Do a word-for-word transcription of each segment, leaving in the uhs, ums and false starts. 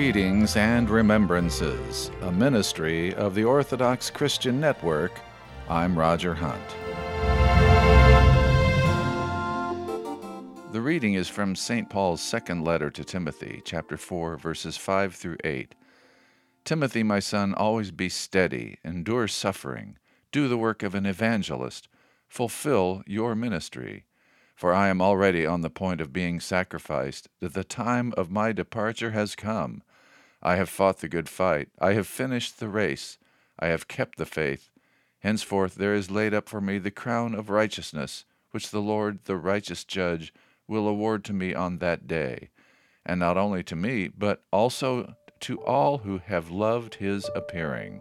Readings and Remembrances, a ministry of the Orthodox Christian Network. I'm Roger Hunt. The reading is from Saint Paul's second letter to Timothy, chapter four, verses five through eight. Timothy, my son, always be steady, endure suffering, do the work of an evangelist, fulfill your ministry. For I am already on the point of being sacrificed, that the time of my departure has come. I have fought the good fight, I have finished the race, I have kept the faith. Henceforth there is laid up for me the crown of righteousness, which the Lord, the righteous judge, will award to me on that day, and not only to me, but also to all who have loved his appearing.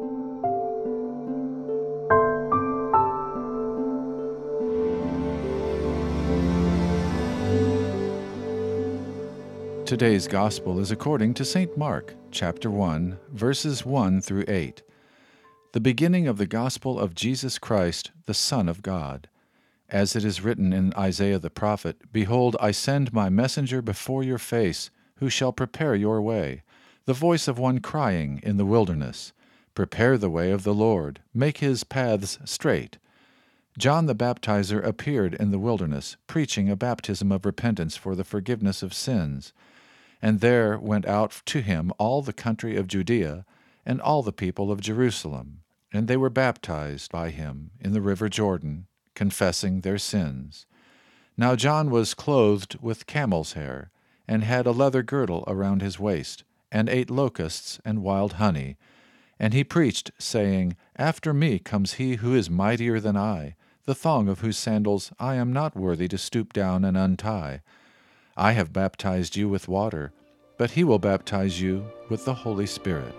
Today's Gospel is according to Saint Mark, chapter one, verses one through eight. The beginning of the Gospel of Jesus Christ, the Son of God. As it is written in Isaiah the prophet, Behold, I send my messenger before your face, who shall prepare your way, the voice of one crying in the wilderness, Prepare the way of the Lord, make his paths straight. John the Baptizer appeared in the wilderness, preaching a baptism of repentance for the forgiveness of sins. And there went out to him all the country of Judea, and all the people of Jerusalem, and they were baptized by him in the river Jordan, confessing their sins. Now John was clothed with camel's hair, and had a leather girdle around his waist, and ate locusts and wild honey. And he preached, saying, After me comes he who is mightier than I, the thong of whose sandals I am not worthy to stoop down and untie. I have baptized you with water, but he will baptize you with the Holy Spirit.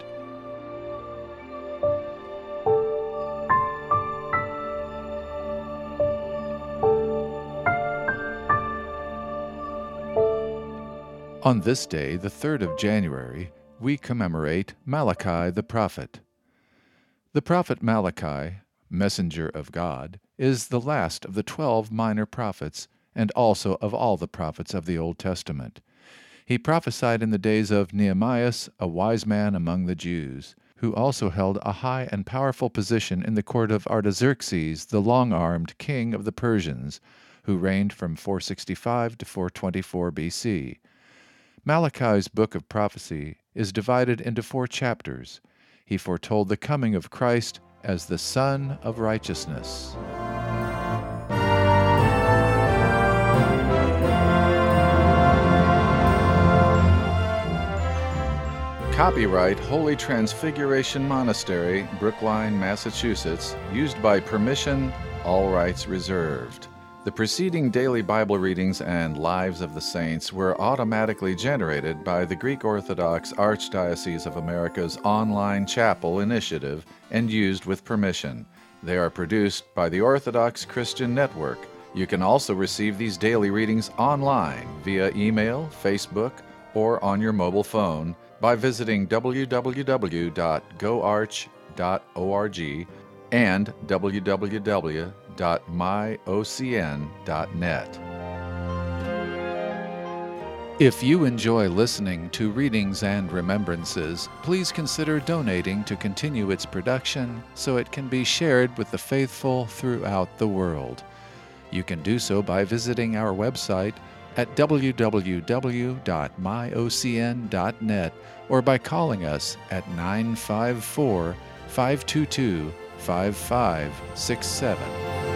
On this day, the third of January, we commemorate Malachi the prophet. The prophet Malachi, messenger of God, is the last of the twelve minor prophets, and also of all the prophets of the Old Testament. He prophesied in the days of Nehemiah, a wise man among the Jews, who also held a high and powerful position in the court of Artaxerxes, the long-armed king of the Persians, who reigned from four sixty-five to four twenty-four B C. Malachi's book of prophecy is divided into four chapters. He foretold the coming of Christ as the Son of Righteousness. Copyright Holy Transfiguration Monastery, Brookline, Massachusetts, used by permission, all rights reserved. The preceding daily Bible readings and Lives of the Saints were automatically generated by the Greek Orthodox Archdiocese of America's online chapel initiative and used with permission. They are produced by the Orthodox Christian Network. You can also receive these daily readings online via email, Facebook, or on your mobile phone by visiting w w w dot go arch dot org and w w w dot my o c n dot net. If you enjoy listening to Readings and Remembrances, please consider donating to continue its production so it can be shared with the faithful throughout the world. You can do so by visiting our website at w w w dot my o c n dot net or by calling us at nine five four, five two two, five five six seven.